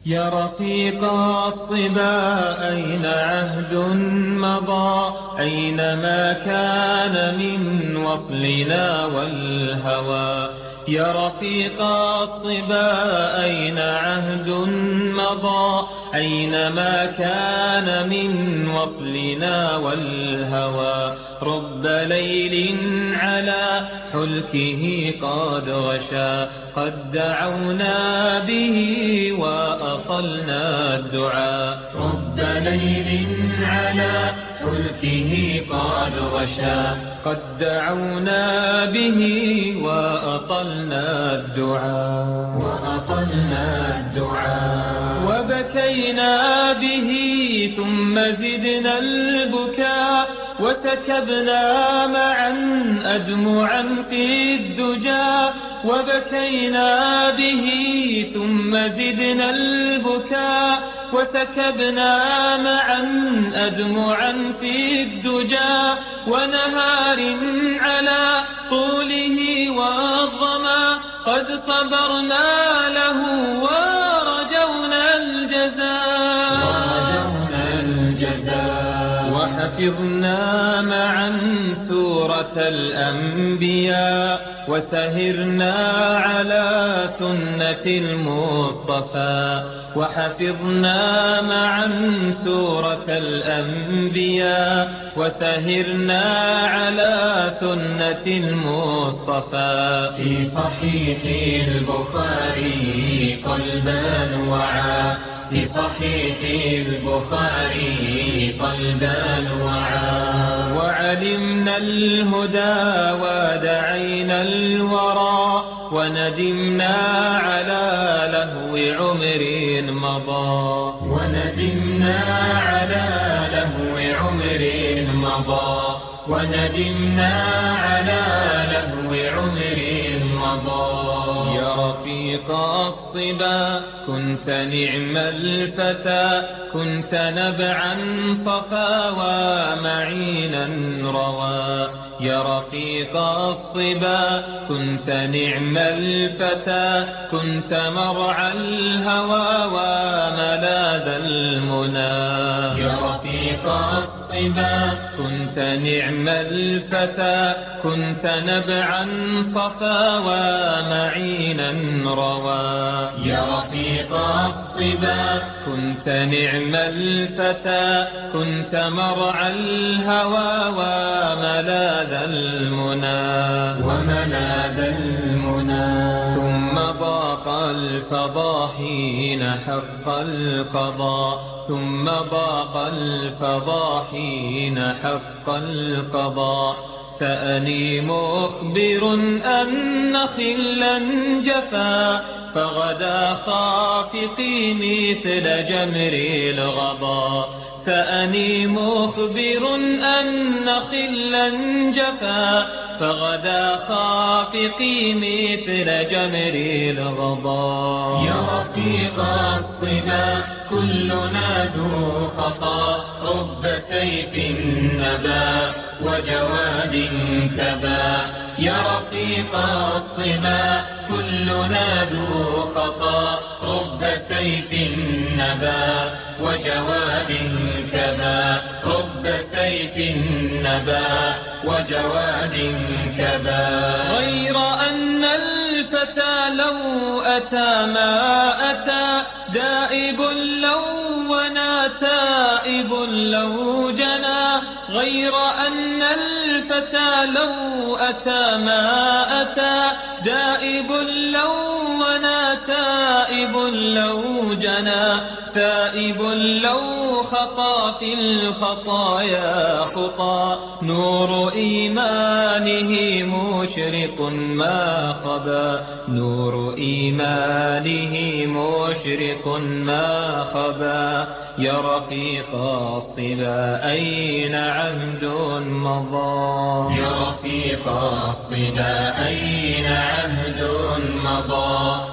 يا رفيق الصبا أين عهد مضى؟ أين ما كان من وصلنا والهوى؟ يا رفيق الصبا أين عهد مضى؟ أين ما كان من وصلنا والهوى؟ رب ليل على حلكه قد غشا، قد دعونا به وأطلنا الدعاء. رب ليل على حلكه قد غشا، قد دعونا به وأطلنا الدعاء. وبكينا به ثم زدنا البكاء، وسكبنا معا أدمعا في الدجى. وبكينا به ثم زدنا البكاء، وسكبنا معا أدمعا في الدجى. ونهار على طوله والظما قد صبرنا له ورجونا الجزاء. وحفظنا معا سورة الأنبياء، وسهرنا على سنة المصطفى. وحفظنا معا سورة الأنبياء، وسهرنا على سنة المصطفى. في صحيح البخاري قلبا وعى، في صحيح البخاري قلبا وعى. وعلمنا الهدى ودعينا الورى، وندمنا على لهو عمر مضى. وندمنا على لهو عمر مضى. وندمنا على لهو عمر مضى. يا رفيق الصبا كنت نعم الفتى، كنت نبعا صفا ومعينا روى. يا رفيق الصبا كنت نعم الفتى، كنت مرعى الهوى وملاذ المنى. يا رفيق الصبا كنت نعم الفتى، كنت نبعا صفا ومعينا روى. يا رفيق الصبا كنت نعم الفتى، كنت مرعى الهوى وملاذ المنى. ثم ضاق الفضا حين حق القضاء، ثم ضاق الفضا حين حق القضاء. سأني مخبر أن خلا جفا، فغدا خافقي مثل جمر الغضا. سأني مخبر أن خلا جفا، فغدا خافقي مثل جمر الغضا. يا رفيق الصبا كلنا ذو خطا، رب سيف نبا وجواد كبا. يا رفيق الصبا كلنا ذو خطا، رب سيف نبا وجواد كبا. رب سيف نبا وجواد كبا. غير أن الفتى لو أتى ما أتى، دائب لو ونا تائب لو جنى. غير أن الفتى لو أتى ما أتى، دائب لو ونا تائب لو جنى. تائب لو خطا في الخطايا خطا، نور إيمانه مشرق ما خبا. نور إيمانه مشرق ما خبا. يا رفيق الصبا أين عهد مضى؟ يا رفيق الصبا أين عهد مضى؟